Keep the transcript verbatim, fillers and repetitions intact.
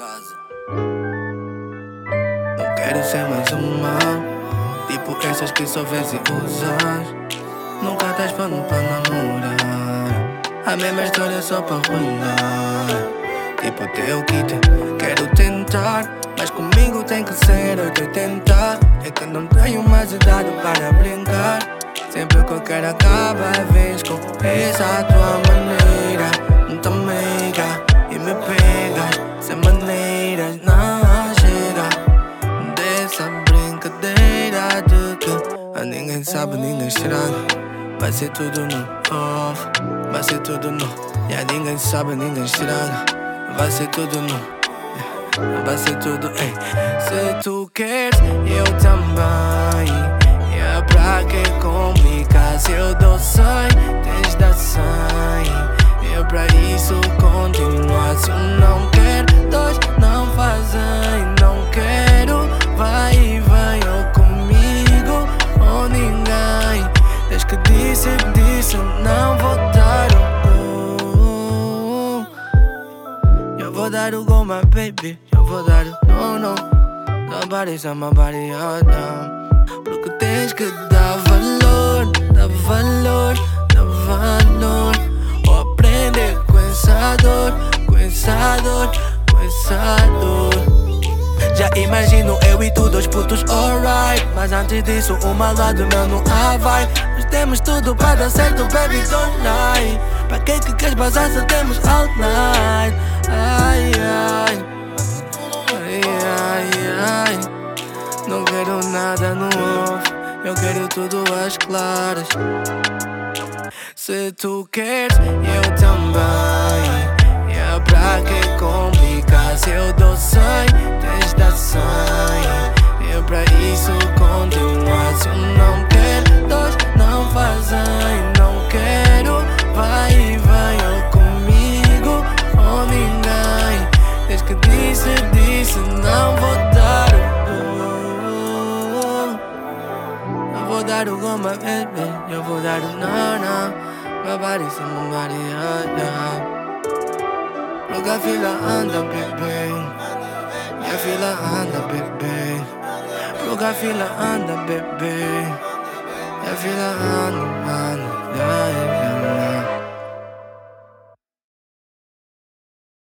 casa. Não quero ser mais uma, tipo essas que só vês e usas. Nunca tens pano pra namorar, a mesma história só pra rolar. Tipo teu kit, quero tentar, mas comigo tem que ser oito oitenta. É que não tenho mais idade para brincar. Sempre que eu quero acaba a vez com essa tua maneira. Muito meiga e me pegas sem maneiras, não chega dessa brincadeira de que a ninguém sabe, ninguém estraga. Vai ser tudo no off, vai ser tudo no. E a ninguém sabe, ninguém estraga. Vai ser tudo no, vai ser tudo, ei. Se tu queres, eu também. E é pra que complicar? Se eu dou cem, tens de dar cem. E é pra isso continuar. Se um não quer, dois não fazem. Não quero, vai e vem ou comigo ou ninguém. Desde que disse, disse, não vou dar o Eu vou dar o go, my baby. Eu vou dar o no, no. Nobody's on my body, oh, no. Porque tens que dar valor, dar valor, dar valor. Ou aprender com essa dor, com essa dor, com essa dor. Já imagino eu e tu, dois putos, alright. Mas antes disso, o malvado meu não há vai. Nós temos tudo para dar certo, baby, don't lie. Pra que que queres bazar se temos all night? Ai, ai, ai, ai, ai. Não quero nada no off, eu quero tudo às claras. Se tu queres, eu também. E é pra que complicar? Se eu dou cem, tens de dar cem. E é pra isso continuar. Se um não quer, dois não fazem. Não quero, vai e vem ou comigo ou ninguém. Desde que disse, disse, não vou dar o go. Eu vou dar o go, my baby. Eu vou dar o no, no. My body's on my body, oh, yeah. Look, I feel like under, baby. I feel like under, baby. Look, I feel like under, baby. I feel like under, under, yeah, yeah, yeah.